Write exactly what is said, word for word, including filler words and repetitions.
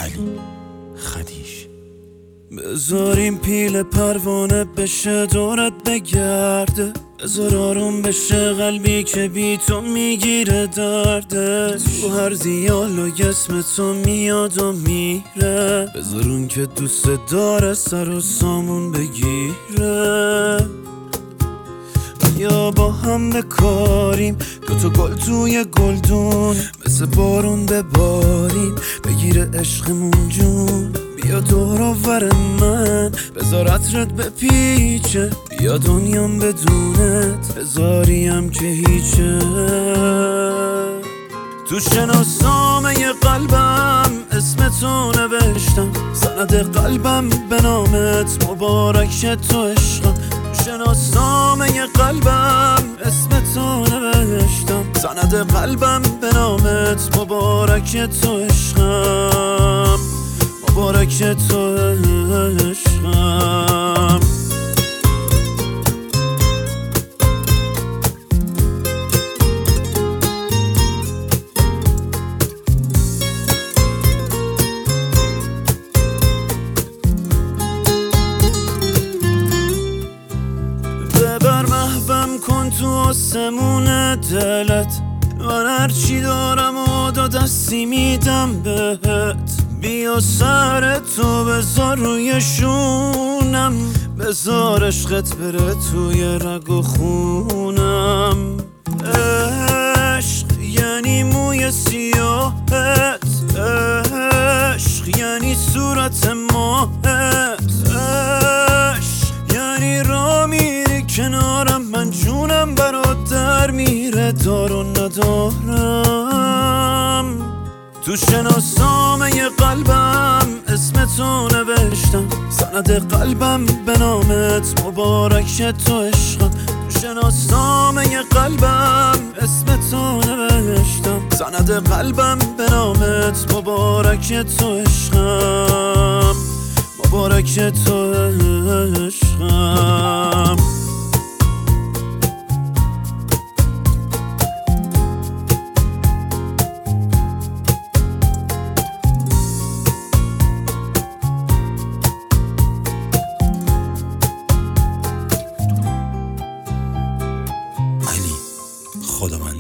علی خدیش. بذاریم پیل پروانه بشه دورت بگرده، بذار آروم بشه قلبی که بی تو میگیره درده. تو هر دیالوگ اسم تو میاد و میره، بذار اون که دوست داره سر و سامون بگیره. یا با هم بکاریم دوتا گل توی گلدون، مثل بارون بباریم بگیره عشقمون جون. بیا دور آور من بذار عطرت بپیچه، بیا دنیام بدونت بذاریم که هیچه. تو شناسنامه قلبم اسم تو نوشتم، سند قلبم به نامت مبارک تو عشقم. تو شناسنامه قلبم اسم تو نوشتم، سند قلبم به نامت مبارک تو عشقم، مبارک تو عشقم. ببر محوم کن تو آسمون دلت، من هرچی دارم و دو دستی میدم بهت. بیا سر تو بذار روی شونم، بذار عشقت بره توی رگ و خونم. عشق یعنی موی سیاهت، عشق یعنی صورت ماهت، عشق یعنی را میری کنارم، من جونم برات در میره دار و ندارم. تو شناسنامه قلبم اسم تو نوشتم، سند قلبم به نامت مبارک تو عشقم. تو شناسنامه قلبم اسم تو نوشتم، سند قلبم به نامت مبارک تو عشقم، مبارک تو عشقم. علی خدا من